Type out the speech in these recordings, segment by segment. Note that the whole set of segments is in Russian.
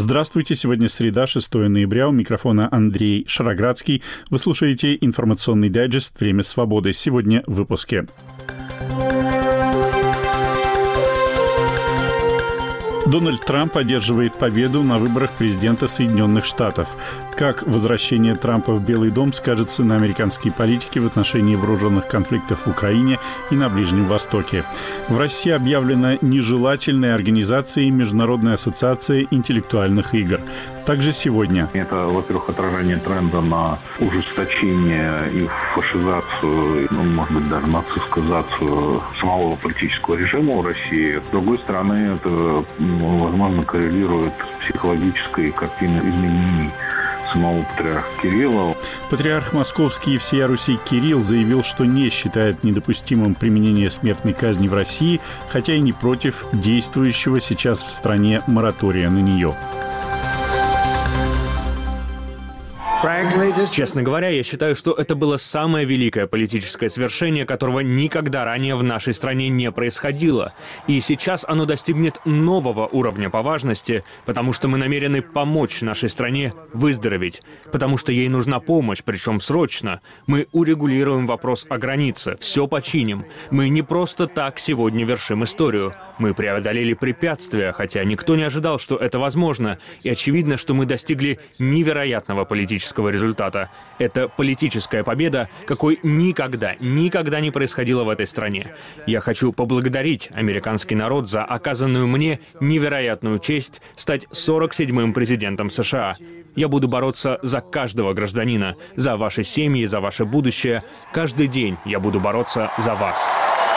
Здравствуйте, сегодня среда, 6 ноября, у микрофона Андрей Шароградский. Вы слушаете информационный дайджест «Время свободы». Сегодня в выпуске. Дональд Трамп одерживает победу на выборах президента Соединенных Штатов. Как возвращение Трампа в Белый дом скажется на американской политике в отношении вооруженных конфликтов в Украине и на Ближнем Востоке. В России объявлена нежелательной организацией Международная ассоциация интеллектуальных игр. Также сегодня. Это, во-первых, отражение тренда на ужесточение и фашизацию, может быть, даже нацистскую самого политического режима в России. С другой стороны, это, возможно, коррелирует с психологической картиной изменений самого патриарха Кирилла. Патриарх Московский и всея Руси Кирилл заявил, что не считает недопустимым применение смертной казни в России, хотя и не против действующего сейчас в стране моратория на нее. Честно говоря, я считаю, что это было самое великое политическое свершение, которого никогда ранее в нашей стране не происходило. И сейчас оно достигнет нового уровня по важности, потому что мы намерены помочь нашей стране выздороветь, потому что ей нужна помощь, причем срочно. Мы урегулируем вопрос о границе, все починим. Мы не просто так сегодня вершим историю. Мы преодолели препятствия, хотя никто не ожидал, что это возможно. И очевидно, что мы достигли невероятного политического результата. Это политическая победа, какой никогда не происходило в этой стране. Я хочу поблагодарить американский народ за оказанную мне невероятную честь стать 47-м президентом США. Я буду бороться за каждого гражданина, за ваши семьи, за ваше будущее. Каждый день я буду бороться за вас.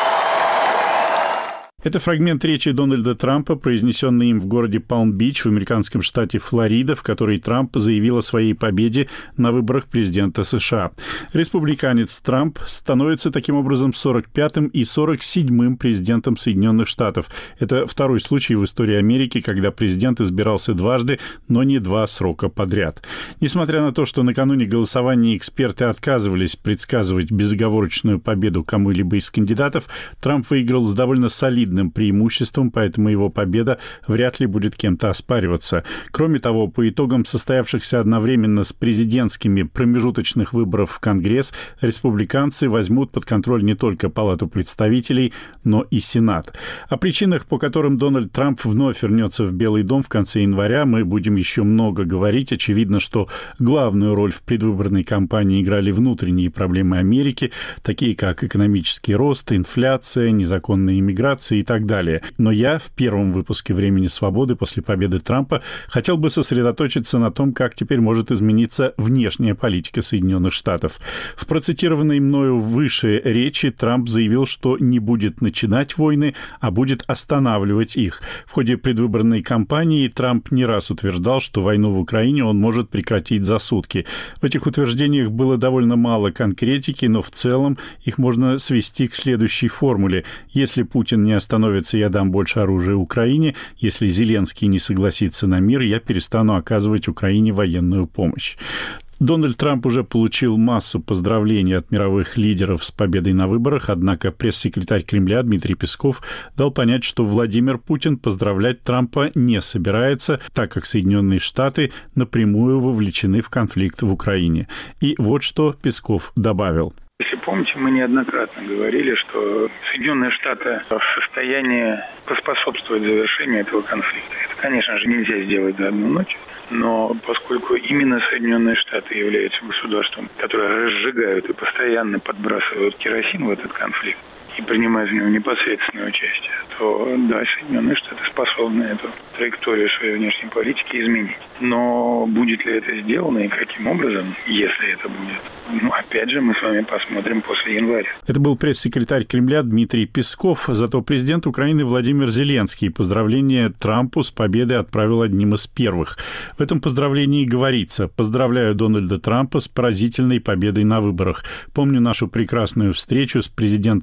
Это фрагмент речи Дональда Трампа, произнесенный им в городе Палм-Бич в американском штате Флорида, в которой Трамп заявил о своей победе на выборах президента США. Республиканец Трамп становится таким образом 45-м и 47-м президентом Соединенных Штатов. Это второй случай в истории Америки, когда президент избирался дважды, но не два срока подряд. Несмотря на то, что накануне голосования эксперты отказывались предсказывать безоговорочную победу кому-либо из кандидатов, Трамп выиграл с довольно солидным преимуществом, поэтому его победа вряд ли будет кем-то оспариваться. Кроме того, по итогам состоявшихся одновременно с президентскими промежуточных выборов в Конгресс, республиканцы возьмут под контроль не только Палату представителей, но и Сенат. О причинах, по которым Дональд Трамп вновь вернется в Белый дом в конце января, мы будем еще много говорить. Очевидно, что главную роль в предвыборной кампании играли внутренние проблемы Америки, такие как экономический рост, инфляция, незаконная иммиграция и так далее. Но я в первом выпуске «Времени свободы» после победы Трампа хотел бы сосредоточиться на том, как теперь может измениться внешняя политика Соединенных Штатов. В процитированной мною выше речи Трамп заявил, что не будет начинать войны, а будет останавливать их. В ходе предвыборной кампании Трамп не раз утверждал, что войну в Украине он может прекратить за сутки. В этих утверждениях было довольно мало конкретики, но в целом их можно свести к следующей формуле. Если Путин не остановится, я дам больше оружия Украине. Если Зеленский не согласится на мир, я перестану оказывать Украине военную помощь. Дональд Трамп уже получил массу поздравлений от мировых лидеров с победой на выборах, однако пресс-секретарь Кремля Дмитрий Песков дал понять, что Владимир Путин поздравлять Трампа не собирается, так как Соединенные Штаты напрямую вовлечены в конфликт в Украине. И вот что Песков добавил. Если помните, мы неоднократно говорили, что Соединенные Штаты в состоянии поспособствовать завершению этого конфликта. Это, конечно же, нельзя сделать за одну ночь, но поскольку именно Соединенные Штаты являются государством, которое разжигают и постоянно подбрасывают керосин в этот конфликт и принимают в нем непосредственное участие, то, да, Соединенные Штаты способны эту траекторию своей внешней политики изменить. Но будет ли это сделано и каким образом, если это будет? Опять же, мы с вами посмотрим после января. Это был пресс-секретарь Кремля Дмитрий Песков. Зато президент Украины Владимир Зеленский поздравления Трампу с победой отправил одним из первых. В этом поздравлении говорится: «Поздравляю Дональда Трампа с поразительной победой на выборах. Помню нашу прекрасную встречу с президентом Трампом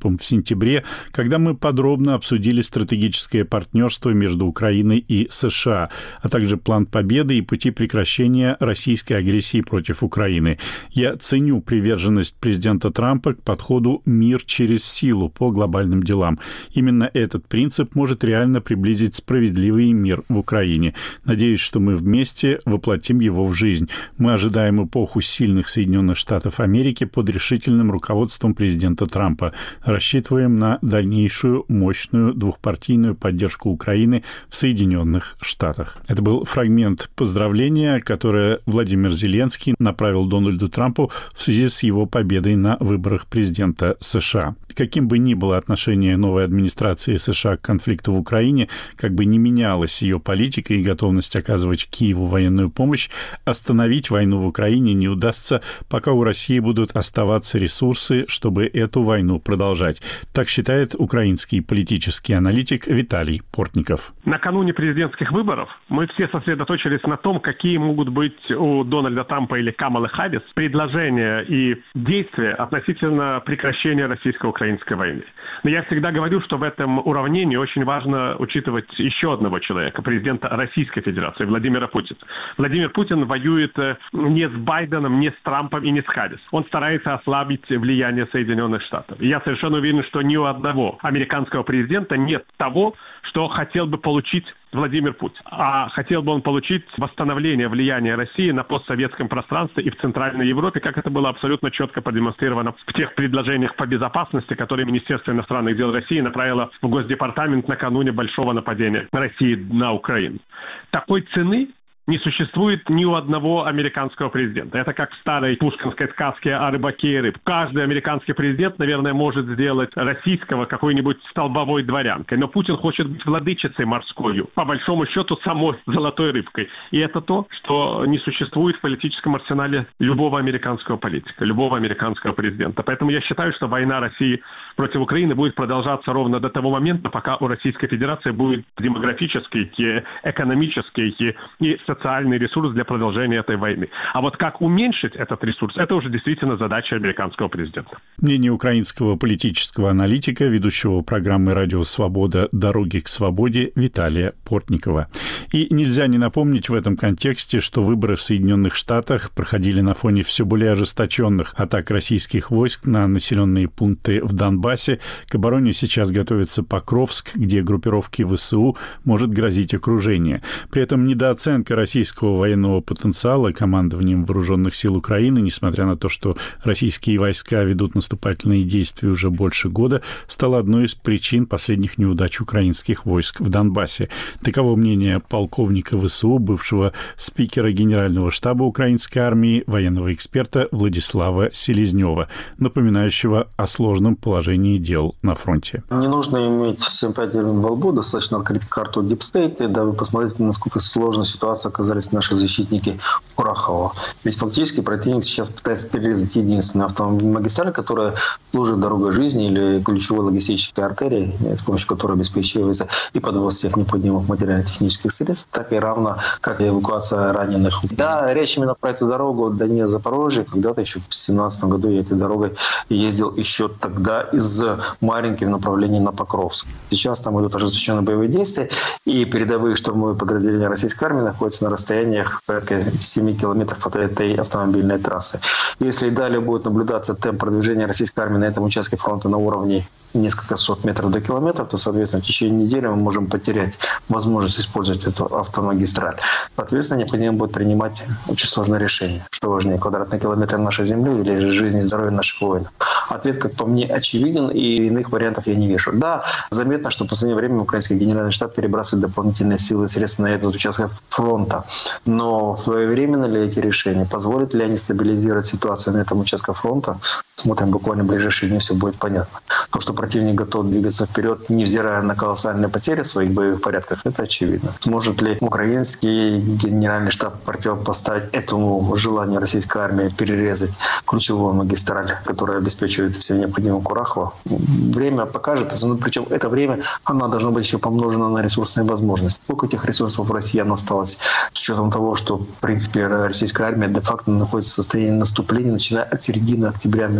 Трампом в сентябре, когда мы подробно обсудили стратегическое партнерство между Украиной и США, а также план победы и пути прекращения российской агрессии против Украины. Я ценю приверженность президента Трампа к подходу «мир через силу» по глобальным делам. Именно этот принцип может реально приблизить справедливый мир в Украине. Надеюсь, что мы вместе воплотим его в жизнь. Мы ожидаем эпоху сильных Соединенных Штатов Америки под решительным руководством президента Трампа. Рассчитываем на дальнейшую мощную двухпартийную поддержку Украины в Соединенных Штатах. Это был фрагмент поздравления, которое Владимир Зеленский направил Дональду Трампу в связи с его победой на выборах президента США. Каким бы ни было отношение новой администрации США к конфликту в Украине, как бы ни менялась ее политика и готовность оказывать Киеву военную помощь, остановить войну в Украине не удастся, пока у России будут оставаться ресурсы, чтобы эту войну продолжать. Так считает украинский политический аналитик Виталий Портников. Накануне президентских выборов мы все сосредоточились на том, какие могут быть у Дональда Трампа или Камалы Харрис предложения и действия относительно прекращения российско-украинской войны. Но я всегда говорю, что в этом уравнении очень важно учитывать еще одного человека, президента Российской Федерации, Владимира Путина. Владимир Путин воюет не с Байденом, не с Трампом и не с Харрис. Он старается ослабить влияние Соединенных Штатов. И я совершенно уверен, что ни у одного американского президента нет того, что хотел бы получить Владимир Путин. А хотел бы он получить восстановление влияния России на постсоветском пространстве и в Центральной Европе, как это было абсолютно четко продемонстрировано в тех предложениях по безопасности, которые Министерство иностранных дел России направило в Госдепартамент накануне большого нападения России на Украину. Такой цены не существует ни у одного американского президента. Это как в старой пушкинской сказке о рыбаке и рыб. Каждый американский президент, наверное, может сделать российского какой-нибудь столбовой дворянкой. Но Путин хочет быть владычицей морской, по большому счету, самой золотой рыбкой. И это то, что не существует в политическом арсенале любого американского политика, любого американского президента. Поэтому я считаю, что война России против Украины будет продолжаться ровно до того момента, пока у Российской Федерации будет демографический, экономический и социальный ресурс для продолжения этой войны. А вот как уменьшить этот ресурс, это уже действительно задача американского президента. Мнение украинского политического аналитика, ведущего программы «Радио Свобода. Дороги к свободе» Виталия Портникова. И нельзя не напомнить в этом контексте, что выборы в Соединенных Штатах проходили на фоне все более ожесточенных атак российских войск на населенные пункты в Донбассе. К обороне сейчас готовится Покровск, где группировке ВСУ может грозить окружение. При этом недооценка российского военного потенциала командованием Вооруженных сил Украины, несмотря на то, что российские войска ведут наступательные действия уже больше года, стала одной из причин последних неудач украинских войск в Донбассе. Таково мнение полковника ВСУ, бывшего спикера Генерального штаба украинской армии, военного эксперта Владислава Селезнева, напоминающего о сложном положении дел на фронте. Не нужно иметь симпатии во лбу, достаточно открыть карту дипстейта, да вы посмотрите, насколько сложная ситуация оказались наши защитники Курахова. Ведь фактически противник сейчас пытается перерезать единственную автомобильную магистраль, которая служит дорогой жизни или ключевой логистической артерией, с помощью которой обеспечивается и подвоз всех необходимых материально-технических средств, так и равно, как и эвакуация раненых. Да, речь именно про эту дорогу Донецк-Запорожье. Когда-то еще в 2017 году я этой дорогой ездил еще тогда из Марьинки в направлении на Покровск. Сейчас там идут ожесточенные боевые действия, и передовые штурмовые подразделения российской армии находятся на расстояниях порядка 7 километров от этой автомобильной трассы. Если и далее будет наблюдаться темп продвижения российской армии на этом участке фронта на уровне несколько сот метров до километров, то, соответственно, в течение недели мы можем потерять возможность использовать эту автомагистраль. Соответственно, необходимо будет принимать очень сложное решение. Что важнее, квадратные километры нашей земли или жизнь и здоровье наших воинов? Ответ, как по мне, очевиден, и иных вариантов я не вижу. Да, заметно, что в последнее время украинский генеральный штаб перебрасывает дополнительные силы и средства на этот участок фронта. Но своевременно ли эти решения? Позволят ли они стабилизировать ситуацию на этом участке фронта? Смотрим буквально в ближайшие дни, все будет понятно. То, что противник готов двигаться вперед, невзирая на колоссальные потери в своих боевых порядках, это очевидно. Сможет ли украинский генеральный штаб противопоставить этому желанию российской армии перерезать ключевую магистраль, которая обеспечивает все необходимое Курахово? Время покажет. Но причем это время, оно должно быть еще помножено на ресурсные возможности. Сколько этих ресурсов у россиян осталось? С учетом того, что, в принципе, российская армия де-факто находится в состоянии наступления, начиная от середины октября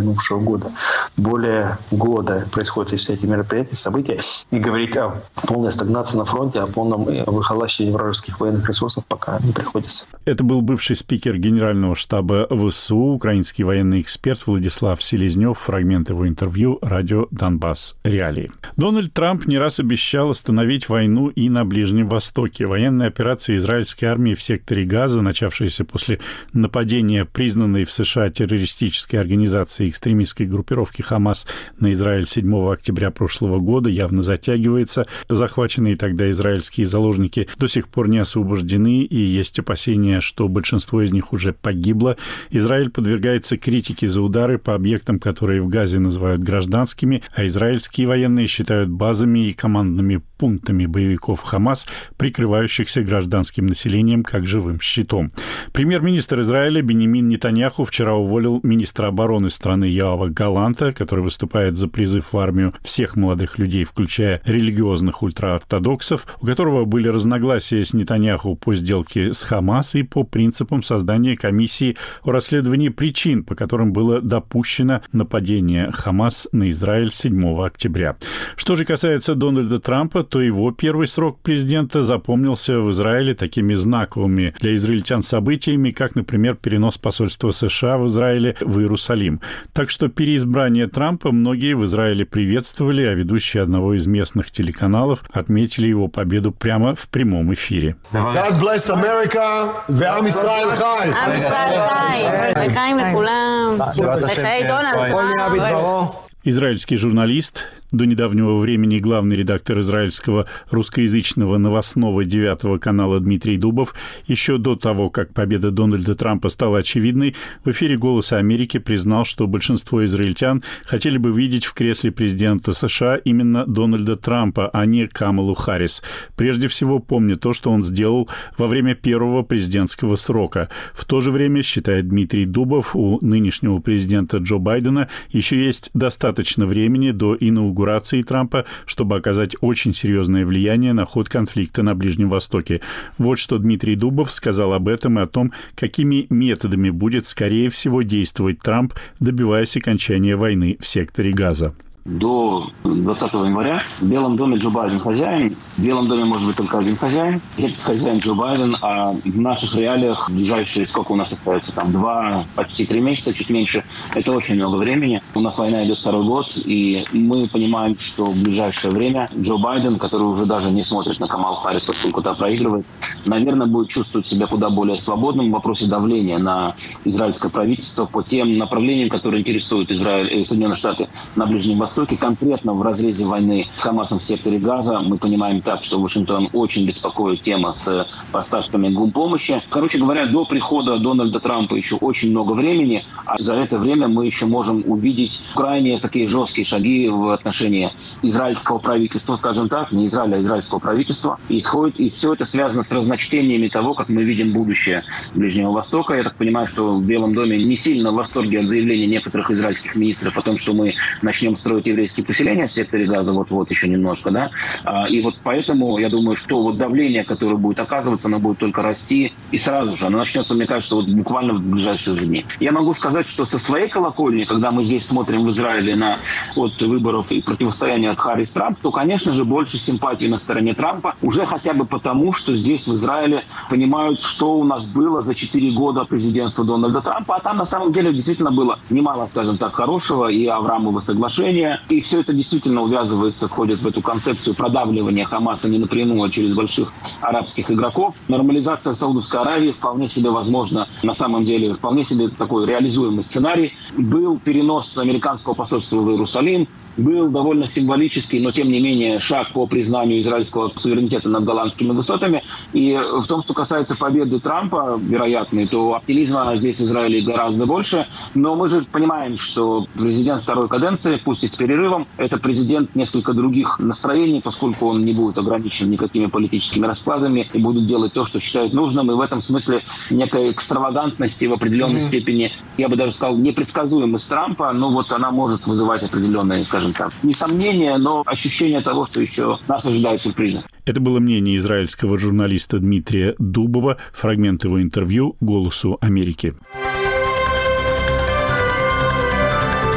минувшего года. Более года происходят все эти мероприятия, события, и говорить о полной стагнации на фронте, о полном выхолащивании вражеских военных ресурсов пока не приходится. Это был бывший спикер Генерального штаба ВСУ, украинский военный эксперт Владислав Селезнев. Фрагмент его интервью радио «Донбасс. Реалии». Дональд Трамп не раз обещал остановить войну и на Ближнем Востоке. Военная операция израильской армии в секторе Газа, начавшаяся после нападения признанной в США террористической организации экстремистской группировки «Хамас» на Израиль 7 октября прошлого года, явно затягивается. Захваченные тогда израильские заложники до сих пор не освобождены, и есть опасения, что большинство из них уже погибло. Израиль подвергается критике за удары по объектам, которые в Газе называют гражданскими, а израильские военные считают базами и командными пунктами боевиков «Хамас», прикрывающихся гражданским населением как живым щитом. Премьер-министр Израиля Биньямин Нетаньяху вчера уволил министра обороны страны Йоава Галанта, который выступает за призыв в армию всех молодых людей, включая религиозных ультраортодоксов, у которого были разногласия с Нетаньяху по сделке с Хамас и по принципам создания комиссии о расследовании причин, по которым было допущено нападение Хамас на Израиль 7 октября. Что же касается Дональда Трампа, то его первый срок президента запомнился в Израиле такими знаковыми для израильтян событиями, как, например, перенос посольства США в Израиле в Иерусалим. Так что переизбрание Трампа многие в Израиле приветствовали, а ведущие одного из местных телеканалов отметили его победу прямо в прямом эфире. God bless America, ועם ישראל חי. עם ישראל חי. לחיים לכולם. לחיי דונלד טראמפ. Израильский журналист, до недавнего времени главный редактор израильского русскоязычного новостного 9 канала Дмитрий Дубов, еще до того, как победа Дональда Трампа стала очевидной, в эфире «Голоса Америки» признал, что большинство израильтян хотели бы видеть в кресле президента США именно Дональда Трампа, а не Камалу Харрис. Прежде всего, помня то, что он сделал во время первого президентского срока. В то же время, считает Дмитрий Дубов, у нынешнего президента Джо Байдена еще есть достаточно времени до инаугурации Трампа, чтобы оказать очень серьезное влияние на ход конфликта на Ближнем Востоке. Вот что Дмитрий Дубов сказал об этом и о том, какими методами будет, скорее всего, действовать Трамп, добиваясь окончания войны в секторе Газа. До 20 января в Белом доме Джо Байден хозяин. В Белом доме может быть только один хозяин. Этот хозяин Джо Байден, а в наших реалиях ближайшие, сколько у нас остается, там 2, почти 3 месяца, чуть меньше. Это очень много времени. У нас война идет 2-й год, и мы понимаем, что в ближайшее время Джо Байден, который уже даже не смотрит на Камалу Харрис, поскольку та проигрывает, наверное, будет чувствовать себя куда более свободным в вопросе давления на израильское правительство по тем направлениям, которые интересуют Израиль и Соединенные Штаты на Ближнем Востоке. Конкретно в разрезе войны с Хамасом в секторе Газа мы понимаем так, что Вашингтон очень беспокоит тема с поставками гумпомощи. Короче говоря, до прихода Дональда Трампа еще очень много времени, а за это время мы еще можем увидеть крайне такие жесткие шаги в отношении израильского правительства, скажем так, не Израиля, а израильского правительства. И все это связано с разночтениями того, как мы видим будущее Ближнего Востока. Я так понимаю, что в Белом доме не сильно в восторге от заявлений некоторых израильских министров о том, что мы начнем строить еврейские поселения в секторе Газа вот еще немножко, да. И вот поэтому я думаю, что вот давление, которое будет оказываться, оно будет только расти, и сразу же оно начнется, мне кажется, вот буквально в ближайшие же дни. Я могу сказать, что со своей колокольни, когда мы здесь смотрим в Израиле на ход выборов и противостояние Харрис-Трамп, то, конечно же, больше симпатий на стороне Трампа, уже хотя бы потому, что здесь в Израиле понимают, что у нас было за 4 года президентства Дональда Трампа, а там на самом деле действительно было немало, скажем так, хорошего, и Авраамово соглашение. И все это действительно увязывается, входит в эту концепцию продавливания Хамаса не напрямую, а через больших арабских игроков. Нормализация Саудовской Аравии вполне себе возможно, на самом деле, вполне себе такой реализуемый сценарий. Был перенос американского посольства в Иерусалим, был довольно символический, но тем не менее шаг по признанию израильского суверенитета над Голландскими высотами. И в том, что касается победы Трампа, вероятной, то оптимизма здесь в Израиле гораздо больше. Но мы же понимаем, что президент второй каденции, пусть и с перерывом, это президент несколько других настроений, поскольку он не будет ограничен никакими политическими раскладами и будет делать то, что считает нужным. И в этом смысле некая экстравагантность и в определенной степени, я бы даже сказал, непредсказуемость Трампа, но вот она может вызывать определенные, скажем так, не сомнения, но ощущение того, что еще нас ожидают сюрпризы. Это было мнение израильского журналиста Дмитрия Дубова. Фрагмент его интервью «Голосу Америки».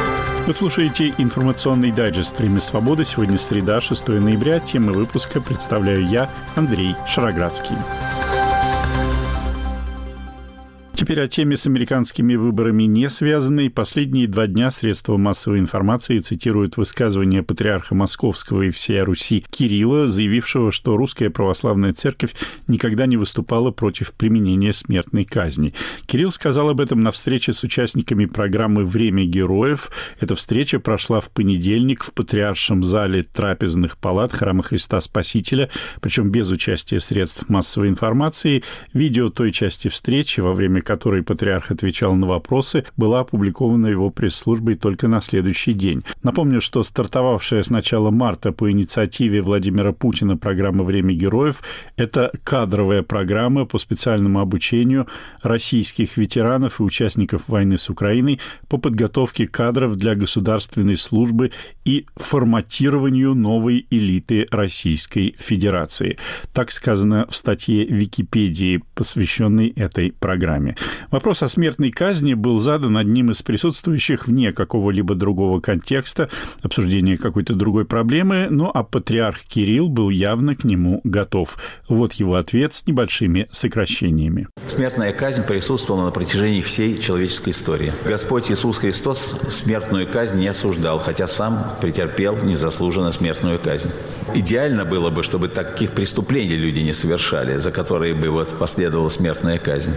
Вы слушаете информационный дайджест «Время свободы». Сегодня среда, 6 ноября. Темы выпуска представляю я, Андрей Шароградский. Теперь о теме с американскими выборами не связанной. Последние 2 дня средства массовой информации цитируют высказывание патриарха Московского и всея Руси Кирилла, заявившего, что Русская Православная Церковь никогда не выступала против применения смертной казни. Кирилл сказал об этом на встрече с участниками программы «Время героев». Эта встреча прошла в понедельник в Патриаршем зале трапезных палат Храма Христа Спасителя, причем без участия средств массовой информации. Видео той части встречи, во время которой патриарх отвечал на вопросы, была опубликована его пресс-службой только на следующий день. Напомню, что стартовавшая с начала марта по инициативе Владимира Путина программа «Время героев» — это кадровая программа по специальному обучению российских ветеранов и участников войны с Украиной по подготовке кадров для государственной службы и форматированию новой элиты Российской Федерации. Так сказано в статье Википедии, посвященной этой программе. Вопрос о смертной казни был задан одним из присутствующих вне какого-либо другого контекста, обсуждения какой-то другой проблемы, а патриарх Кирилл был явно к нему готов. Вот его ответ с небольшими сокращениями. Смертная казнь присутствовала на протяжении всей человеческой истории. Господь Иисус Христос смертную казнь не осуждал, хотя сам претерпел незаслуженно смертную казнь. Идеально было бы, чтобы таких преступлений люди не совершали, за которые бы последовала смертная казнь.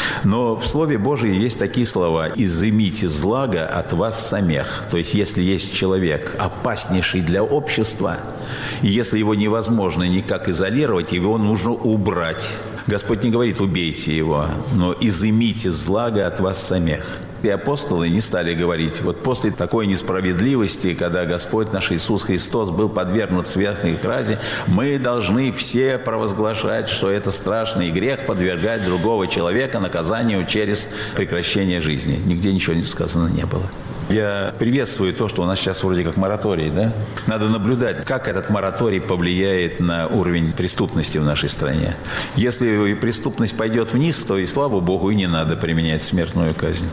Но в Слове Божьем есть такие слова: «Изымите злаго от вас самих». То есть, если есть человек, опаснейший для общества, и если его невозможно никак изолировать, его нужно убрать. Господь не говорит «убейте его», но «изымите злаго от вас самих». И апостолы не стали говорить: вот после такой несправедливости, когда Господь наш Иисус Христос был подвергнут смертной казни, мы должны все провозглашать, что это страшный грех подвергать другого человека наказанию через прекращение жизни. Нигде ничего не сказано не было. Я приветствую то, что у нас сейчас вроде как мораторий, да? Надо наблюдать, как этот мораторий повлияет на уровень преступности в нашей стране. Если преступность пойдет вниз, то и слава Богу, и не надо применять смертную казнь.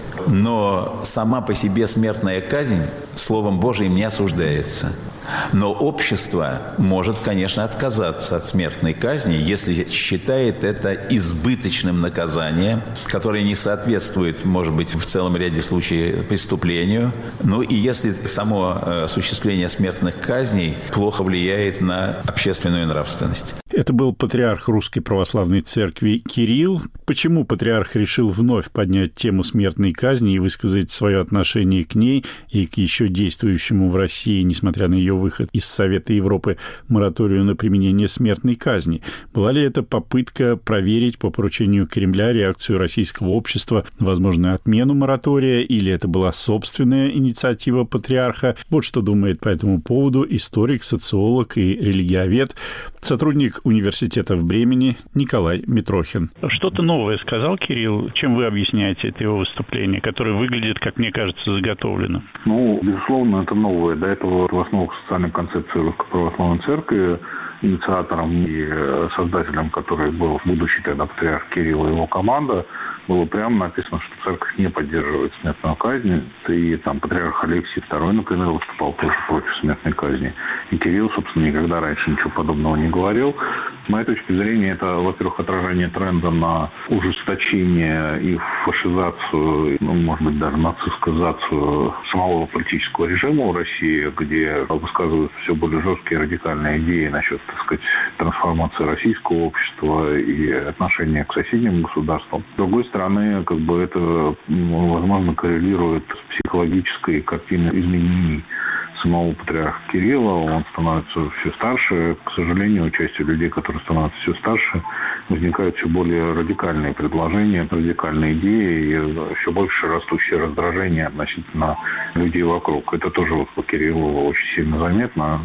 Но сама по себе смертная казнь Словом Божьим не осуждается. Но общество может, конечно, отказаться от смертной казни, если считает это избыточным наказанием, которое не соответствует, может быть, в целом ряде случаев преступлению. И если само осуществление смертных казней плохо влияет на общественную нравственность. Это был патриарх Русской Православной Церкви Кирилл. Почему патриарх решил вновь поднять тему смертной казни и высказать свое отношение к ней и к еще действующему в России, несмотря на ее выход из Совета Европы, мораторию на применение смертной казни? Была ли это попытка проверить по поручению Кремля реакцию российского общества на возможную отмену моратория, или это была собственная инициатива патриарха? Вот что думает по этому поводу историк, социолог и религиовед, сотрудник университета в Бремени Николай Митрохин. Что-то новое сказал Кирилл? Чем вы объясняете это его выступление, которое выглядит, как мне кажется, заготовленным? Безусловно, это новое. До этого в основах социальной концепции Русской Православной Церкви инициатором и создателем, который был будущий тогда патриарх Кирилл и его команда, было прямо написано, что церковь не поддерживает смертную казнь. И патриарх Алексий II, например, выступал тоже против смертной казни. И Кирилл, собственно, никогда раньше ничего подобного не говорил. С моей точки зрения, это, во-первых, отражение тренда на ужесточение и фашизацию, может быть, даже нацизацию самого политического режима в России, где высказываются все более жесткие радикальные идеи насчет, трансформации российского общества и отношения к соседним государствам. С другой стороны, это, возможно, коррелирует с психологической картиной изменений самого патриарха Кирилла. Он становится все старше. К сожалению, у части людей, которые становятся все старше, возникают все более радикальные предложения, радикальные идеи и все больше растущее раздражение относительно людей вокруг. Это тоже по Кириллу очень сильно заметно.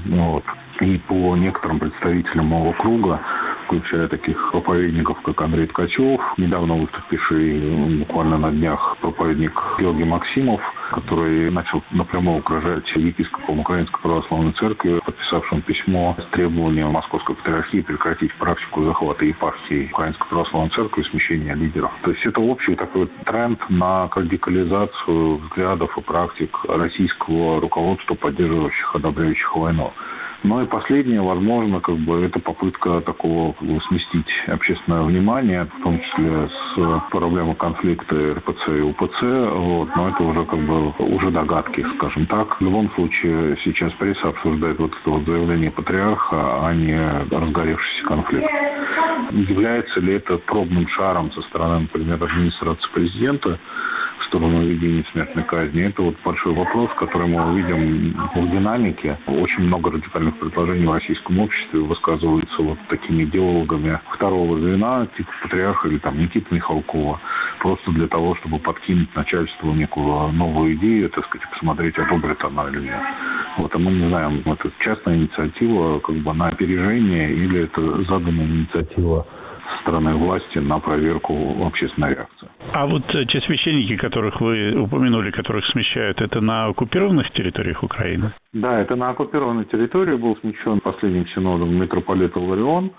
И по некоторым представителям моего круга, включая таких проповедников, как Андрей Ткачев, недавно выступивший буквально на днях проповедник Георгий Максимов, который начал напрямую угрожать епископам Украинской Православной Церкви, подписал написавшим письмо с требованием Московской Патриархии прекратить практику захвата епархии Украинской Православной Церкви и смещения лидеров. То есть это общий такой тренд на радикализацию взглядов и практик российского руководства, поддерживающих, одобряющих войну. Ну и последнее, возможно, это попытка такого сместить общественное внимание, в том числе с проблемой конфликта РПЦ и УПЦ, но это уже догадки, скажем так. В любом случае, сейчас пресса обсуждает это заявление патриарха, а не разгоревшийся конфликт. Является ли это пробным шаром со стороны, например, администрации президента в сторону введения смертной казни? Это большой вопрос, который мы увидим в динамике. Очень много радикальных предложений в российском обществе высказываются такими идеологами второго звена, типа патриарха или Никиты Михалкова, просто для того, чтобы подкинуть начальству некую новую идею, посмотреть, одобрит она или нет. А мы не знаем, это частная инициатива на опережение или это заданная инициатива со стороны власти на проверку общественной реакции. А те священники, которых вы упомянули, которых смещают, это на оккупированных территориях Украины? Да, это на оккупированной территории был смещен последним синодом митрополит Иларион.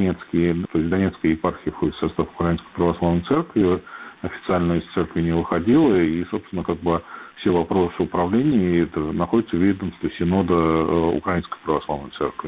Донецкая епархия входит в состав Украинской Православной Церкви, официально из церкви не выходила, и, собственно, все вопросы управления находятся в ведомстве синода Украинской Православной Церкви.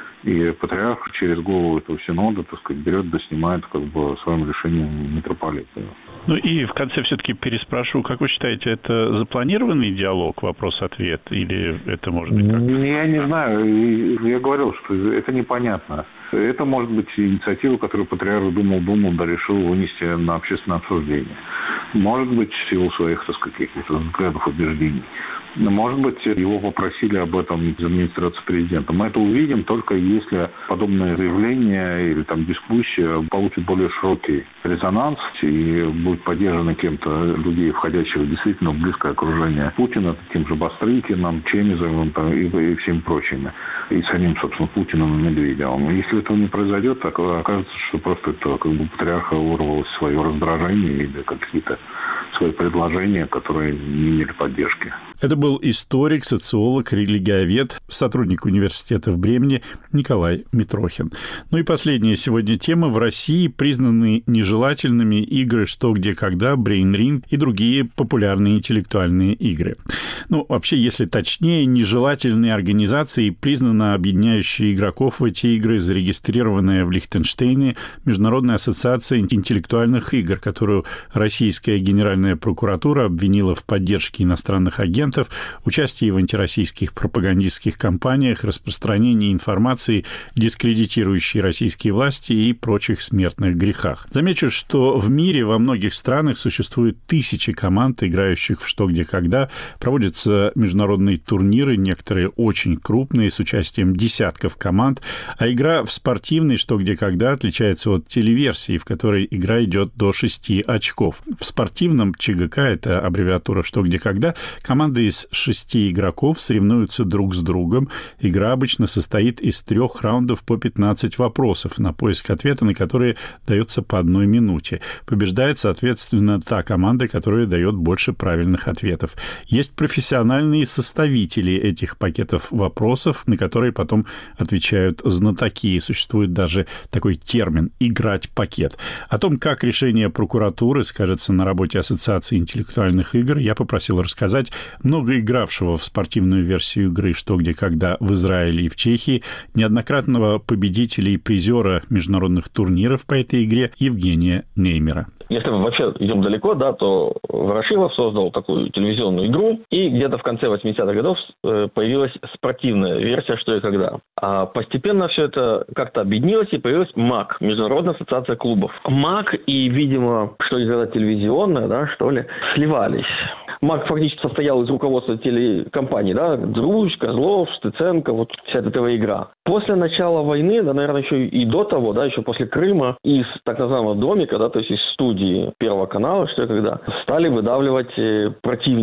И патриарх через голову этого синода, берет да снимает своим решением митрополита. И в конце все-таки переспрашиваю, как вы считаете, это запланированный диалог, вопрос-ответ, или это может быть как-то? Я не знаю. Я говорил, что это непонятно. Это может быть инициатива, которую патриарх думал, да решил вынести на общественное обсуждение. Может быть, в силу своих, каких-то взглядов, убеждений. Может быть, его попросили об этом из администрации президента. Мы это увидим только если подобное заявление или дискуссия получит более широкий резонанс и будет поддержано кем-то людей, входящих действительно в близкое окружение Путина, тем же Бастрыкиным, Чемизовым и всеми прочими. И самим, собственно, Путиным и Медведевым. Если этого не произойдет, так окажется, что просто это патриарха вырвалось свое раздражение или какие-то свои предложения, которые не имели поддержки. Это был историк, социолог, религиовед, сотрудник университета в Бремени Николай Митрохин. И последняя сегодня тема. В России признаны нежелательными игры «Что, где, когда», «Брейн-ринг» и другие популярные интеллектуальные игры. Вообще, если точнее, нежелательные организации признаны объединяющие игроков в эти игры, зарегистрированная в Лихтенштейне Международная ассоциация интеллектуальных игр, которую Российская Генеральная прокуратура обвинила в поддержке иностранных агентов, участии в антироссийских пропагандистских кампаниях, распространении информации, дискредитирующей российские власти и прочих смертных грехах. Замечу, что в мире во многих странах существуют тысячи команд, играющих в «Что, где, когда». Проводятся международные турниры, некоторые очень крупные, с участием десятков команд, а игра в спортивный «Что, где, когда» отличается от телеверсии, в которой игра идет до 6 очков. В спортивном ЧГК, это аббревиатура «Что, где, когда», команды из 6 игроков соревнуются друг с другом. Игра обычно состоит из 3 раундов по 15 вопросов, на поиск ответа на которые дается по 1 минуте. Побеждает, соответственно, та команда, которая дает больше правильных ответов. Есть профессиональные составители этих пакетов вопросов, на которые потом отвечают знатоки. Существует даже такой термин «играть пакет». О том, как решение прокуратуры скажется на работе Ассоциации интеллектуальных игр, я попросил рассказать много игравшего в спортивную версию игры «Что, где, когда» в Израиле и в Чехии, неоднократного победителя и призера международных турниров по этой игре Евгения Неймера. Если мы вообще идем далеко, то Ворошилов создал такую телевизионную игру, и где-то в конце 80-х годов появилась спортивная версия «Что и когда». А постепенно все это как-то объединилось, и появилась МАК, Международная ассоциация клубов. МАК и, видимо, «Что и когда» телевизионная, сливались. МАК фактически состоял из руководства телекомпаний, Друж, Козлов, Стыценко, вся эта ТВ-игра. После начала войны, наверное, еще и до того, еще после Крыма, из так называемого домика, то есть из студии Первого канала, «Что и когда», стали выдавливать противников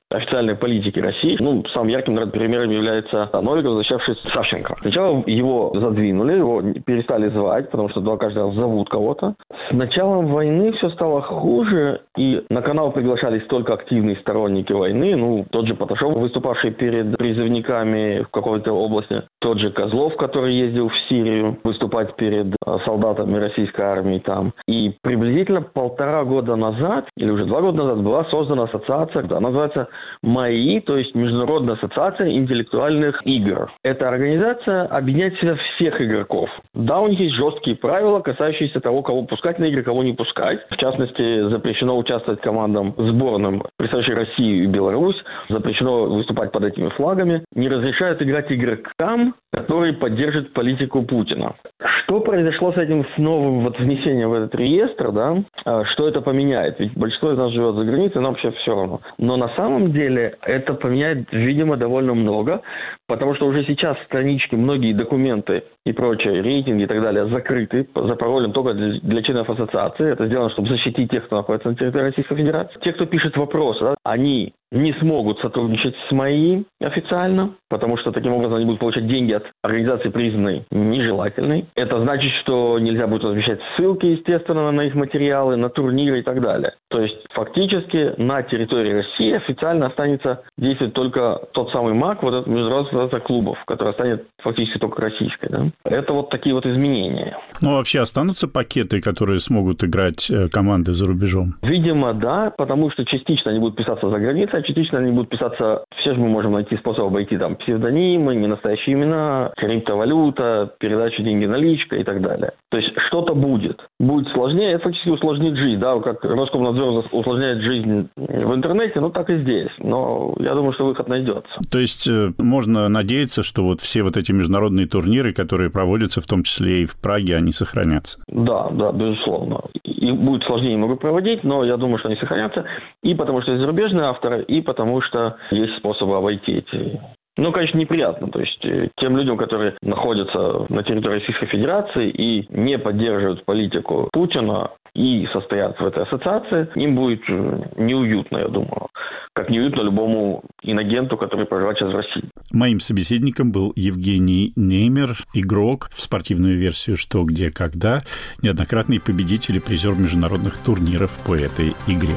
официальной политики России. Самым ярким, наверное, примером является Новиков, возвращавшийся Савченко. Сначала его задвинули, его перестали звать, потому что каждый раз зовут кого-то. С началом войны все стало хуже, и на канал приглашались только активные сторонники войны. Тот же Паташов, выступавший перед призывниками в какой-то области, тот же Козлов, который ездил в Сирию выступать перед солдатами российской армии там. И приблизительно 1,5 года назад, или уже 2 года назад, была создана ассоциация, она называется МАИ, то есть Международная ассоциация интеллектуальных игр. Эта организация объединяет в себя всех игроков. Да, у них есть жесткие правила, касающиеся того, кого пускать на игры, кого не пускать. В частности, запрещено участвовать командам сборным, представляющим Россию и Беларусь. Запрещено выступать под этими флагами. Не разрешают играть игрокам, которые поддерживают политику Путина. Что произошло с этим с новым внесением в этот реестр, да? Что это поменяет? Ведь большинство из нас живет за границей, нам вообще все равно. Но на самом деле это поменяет, видимо, довольно много, потому что уже сейчас странички, многие документы и прочие, рейтинги и так далее закрыты за паролем только для членов ассоциации. Это сделано, чтобы защитить тех, кто находится на территории Российской Федерации. Те, кто пишет вопросы, да, они не смогут сотрудничать с МАИ официально, потому что таким образом они будут получать деньги от организации, признанной нежелательной. Это значит, что нельзя будет размещать ссылки, естественно, на их материалы, на турниры и так далее. То есть фактически на территории России официально останется действовать только тот самый МАК, вот этот Международная ассоциация клубов, которая станет фактически только российской. Да? Это вот такие вот изменения. Вообще останутся пакеты, которые смогут играть команды за рубежом? Видимо, да, потому что частично они будут писаться за границей, а частично они будут писаться... Все же мы можем найти способ обойти там псевдонимы, ненастоящие имена, криптовалюта, передача деньги наличка и так далее. То есть что-то будет. Будет сложнее, это фактически усложнит жизнь. Да, как Роскомнадзор усложняет жизнь в интернете, так и здесь. Но я думаю, что выход найдется. То есть можно надеяться, что вот все вот эти международные турниры, которые проводятся, в том числе и в Праге, они сохранятся? Да, безусловно. И будет сложнее им проводить, но я думаю, что они сохранятся. И потому что есть зарубежные авторы, и потому что есть способы обойти эти... Конечно, неприятно. То есть тем людям, которые находятся на территории Российской Федерации и не поддерживают политику Путина и состоят в этой ассоциации, им будет неуютно, я думаю. Как неуютно любому инагенту, который проживает сейчас в России. Моим собеседником был Евгений Неймер, игрок в спортивную версию «Что, где, когда», неоднократный победитель и призер международных турниров по этой игре.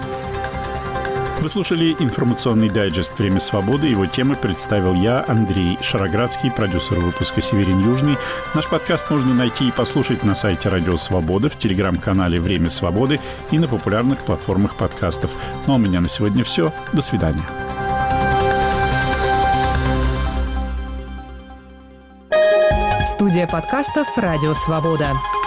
Вы слушали информационный дайджест «Время свободы». Его темы представил я, Андрей Шароградский, продюсер выпуска «Северин Южный». Наш подкаст можно найти и послушать на сайте Радио Свобода, в телеграм-канале «Время свободы» и на популярных платформах подкастов. А у меня на сегодня все. До свидания. Студия подкастов «Радио Свобода».